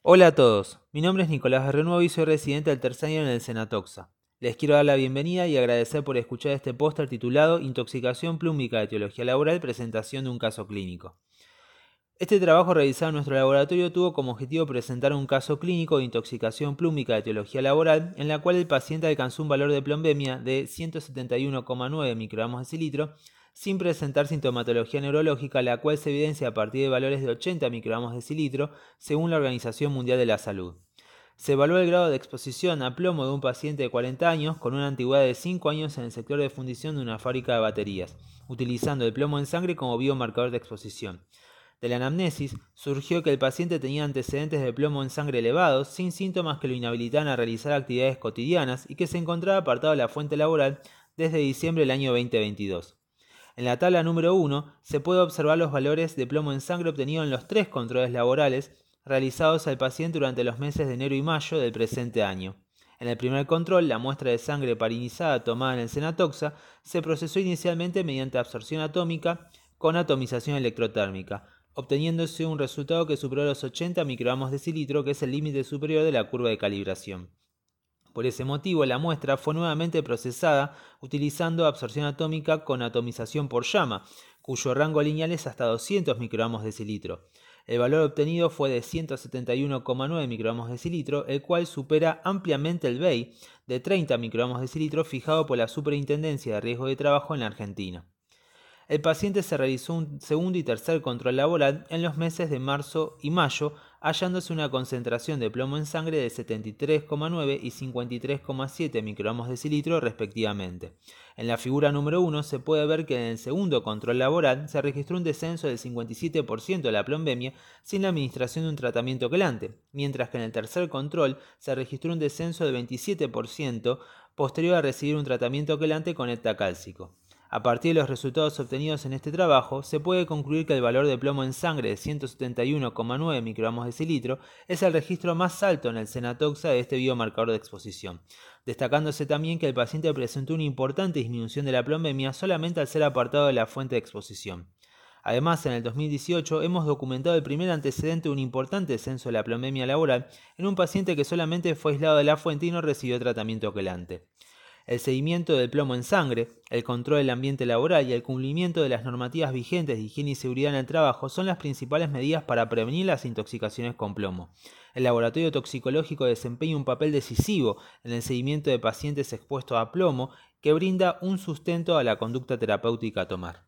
Hola a todos, mi nombre es Nicolás Renuevo y soy residente del tercer año en el Senatoxa. Les quiero dar la bienvenida y agradecer por escuchar este póster titulado Intoxicación plúmica de teología laboral, presentación de un caso clínico. Este trabajo realizado en nuestro laboratorio tuvo como objetivo presentar un caso clínico de intoxicación plúmica de teología laboral en la cual el paciente alcanzó un valor de plombemia de 171,9 microgramos decilitro sin presentar sintomatología neurológica, la cual se evidencia a partir de valores de 80 microgramos decilitro según la Organización Mundial de la Salud. Se evaluó el grado de exposición a plomo de un paciente de 40 años con una antigüedad de 5 años en el sector de fundición de una fábrica de baterías, utilizando el plomo en sangre como biomarcador de exposición. De la anamnesis surgió que el paciente tenía antecedentes de plomo en sangre elevados, sin síntomas que lo inhabilitaban a realizar actividades cotidianas y que se encontraba apartado de la fuente laboral desde diciembre del año 2022. En la tabla número 1 se puede observar los valores de plomo en sangre obtenidos en los 3 controles laborales realizados al paciente durante los meses de enero y mayo del presente año. En el primer control, la muestra de sangre parinizada tomada en el Senatoxa se procesó inicialmente mediante absorción atómica con atomización electrotérmica, obteniéndose un resultado que superó los 80 microgramos decilitro, que es el límite superior de la curva de calibración. Por ese motivo, la muestra fue nuevamente procesada utilizando absorción atómica con atomización por llama, cuyo rango lineal es hasta 200 microgramos decilitro. El valor obtenido fue de 171,9 microgramos decilitro, el cual supera ampliamente el BEI de 30 microgramos decilitro fijado por la Superintendencia de Riesgo de Trabajo en la Argentina. El paciente se realizó un segundo y tercer control laboral en los meses de marzo y mayo, hallándose una concentración de plomo en sangre de 73,9 y 53,7 microgramos decilitro respectivamente. En la figura número 1 se puede ver que en el segundo control laboral se registró un descenso del 57% de la plombemia sin la administración de un tratamiento quelante, mientras que en el tercer control se registró un descenso del 27% posterior a recibir un tratamiento quelante con heptacálcico. A partir de los resultados obtenidos en este trabajo, se puede concluir que el valor de plomo en sangre de 171,9 microgramos decilitro es el registro más alto en el Senatoxa de este biomarcador de exposición, destacándose también que el paciente presentó una importante disminución de la plombemia solamente al ser apartado de la fuente de exposición. Además, en el 2018 hemos documentado el primer antecedente de un importante descenso de la plombemia laboral en un paciente que solamente fue aislado de la fuente y no recibió tratamiento quelante. El seguimiento del plomo en sangre, el control del ambiente laboral y el cumplimiento de las normativas vigentes de higiene y seguridad en el trabajo son las principales medidas para prevenir las intoxicaciones con plomo. El laboratorio toxicológico desempeña un papel decisivo en el seguimiento de pacientes expuestos a plomo que brinda un sustento a la conducta terapéutica a tomar.